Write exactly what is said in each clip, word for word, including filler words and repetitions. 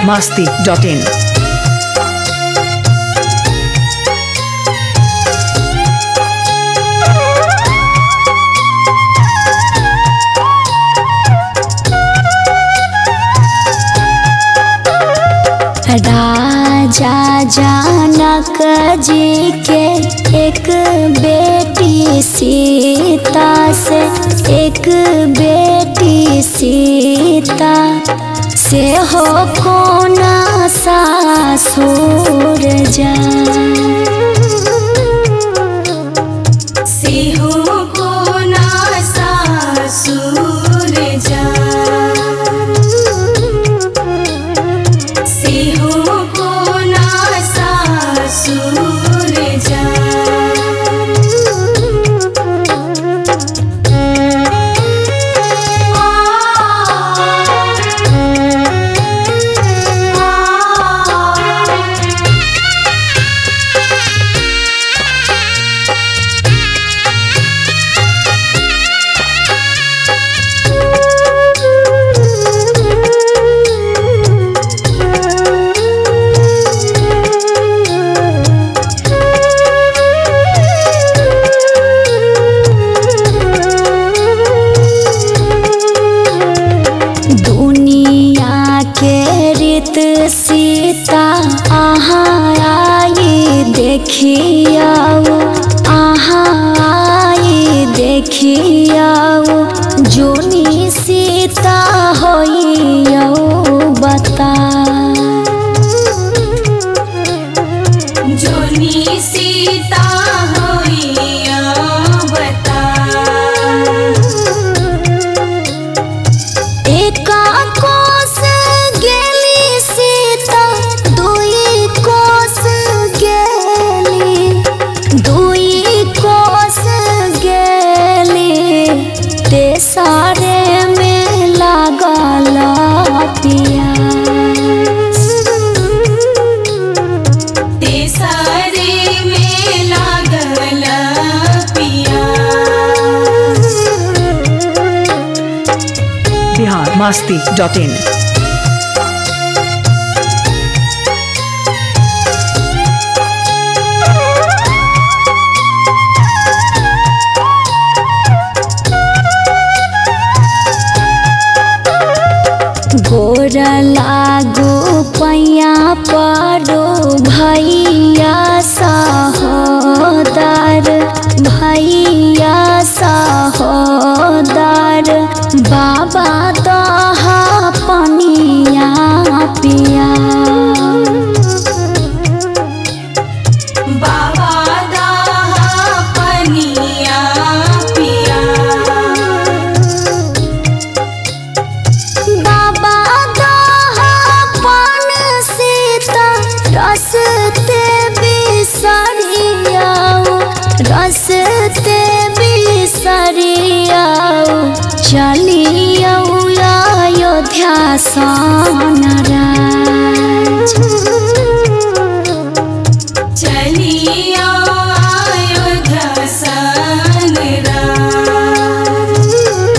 masti dot in. राजा जनक जी के एक बेटी सीता से एक बेटी सीता से हो कोना सासुर जा से हो कोना सासुर जा से हो कोना सासुर जा सीता आहाँ आई देखियाओ आहाँ आई देखियाओ जोनी सीता होइयो बता जोनी सीता होइयो बता एका कोस सारे में लागला पियास ते सारे में लागला पियास Bihar masti dot in. गोर लागो पैया पड़ो भैया सहोदर भैया सहोदर बाबा दहा पनिया पिया बाबा दहा पनिया पिया रसते बिसरियाओ रसते बिसरियाओ चलियो अयोध्या सोनराज चलियो अयोध्या सोनराज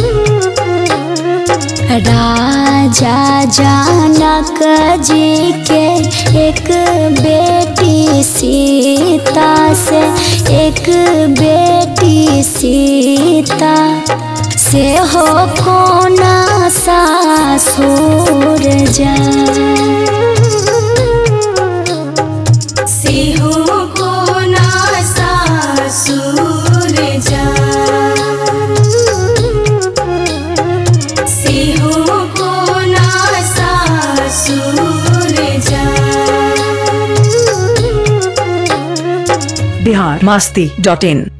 राजा जनक जी के एक बेटी सीता से एक बेटी सीता से हो कोना सासुर जा से हो कोना सासुर जा से हो कोना सासुर जा Bihar masti dot in.